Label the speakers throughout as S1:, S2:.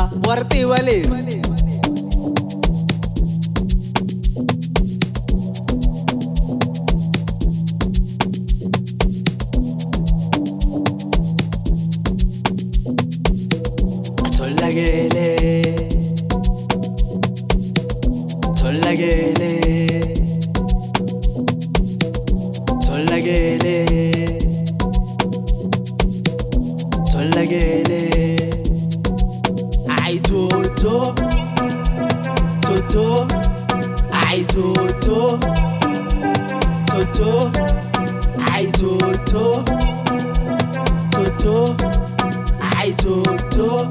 S1: Warti wale Tolagele Tolagele Tolagele Tolagele Ay Toto Toto Ay Toto Toto Ay Toto Toto Ay Toto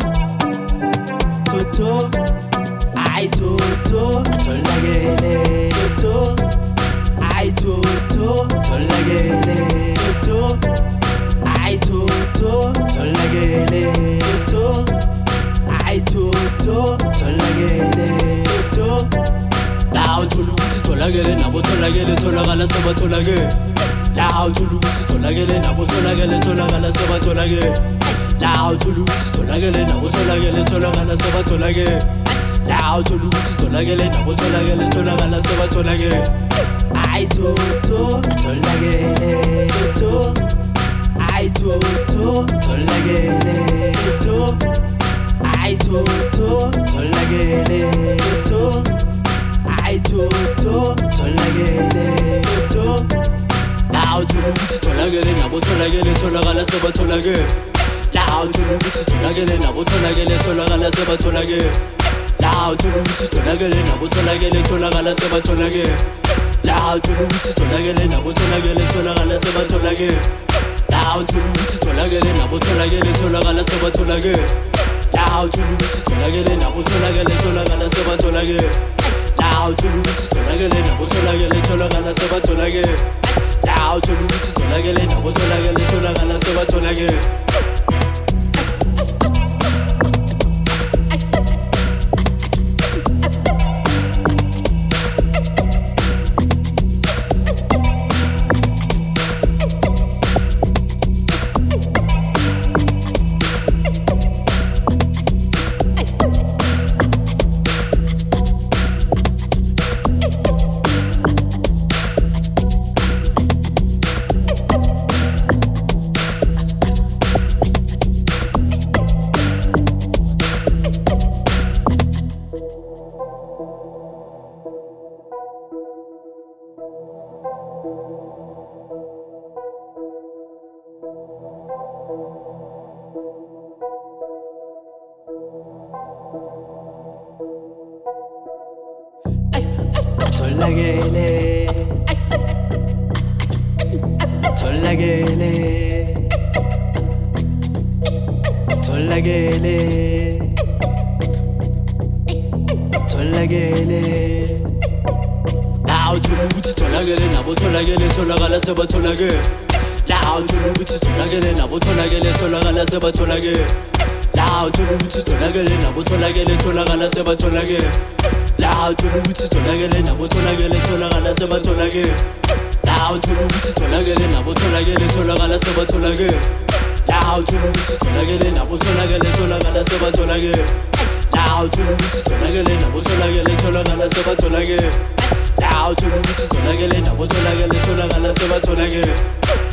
S1: Toto Ay Toto Tolagele Toto Ay Toto Tolagele Toto Ay Toto Tolagele Toto Ay Toto Tolagele Toto Now to look at Tolagele Nabo Tolagele Tolagala Saba Tolagele Now to look at Tolagele Nabo Tolagele Tolagala Saba Tolagele Now to look at Tolagele Nabo Tolagele Tolagala Saba Tolagele Now to look at Tolagele Nabo Tolagele Tolagala Saba Tolagele Ay Toto Tolagele Toto Ay Toto Tolagele Toto Ay Toto Tolagele Toto Ay Toto Tolagele Toto Now to look at Tolagele Nabo Tolagele Tolagala Saba Tolagele Now to look at Tolagele Nabo Tolagele Tolagala Saba Tolagele Now to look at Tolagele Nabo Tolagele Tolagala Saba Tolagele Now to look at Tolagele Nabo Tolagele Tolagala Saba Tolagele Now to look at Tolagele Nabo Tolagele Tolagala Saba Tolagele Now to look at Tolagele Nabo Tolagele Tolagala Saba Tolagele Now to look at Tolagele Nabo Tolagele Tolagala Saba Tolagele Now to look at Tolagele Nabo Tolagele Tolagala Saba Tolagele Tolagele Tolagele Tolagele Tolagele Now to look at Tolagele Nabo Tolagele Tolagala Saba Tolagele Now to look at Tolagele Nabo Tolagele Tolagala Saba Tolagele Now to look at Tolagele Nabo Tolagele Tolagala Saba Tolagele Now to look at Tolagele Nabo Tolagele Tolagala Saba Tolagele Now to look at Tolagele Nabo Tolagele Tolagala Saba Tolagele Now to look at Tolagele Nabo Tolagele Tolagala Saba Tolagele Now to look at Tolagele Nabo Tolagele Tolagala Saba Tolagele Now to look at Tolagele Nabo Tolagele Tolagala Saba Tolagele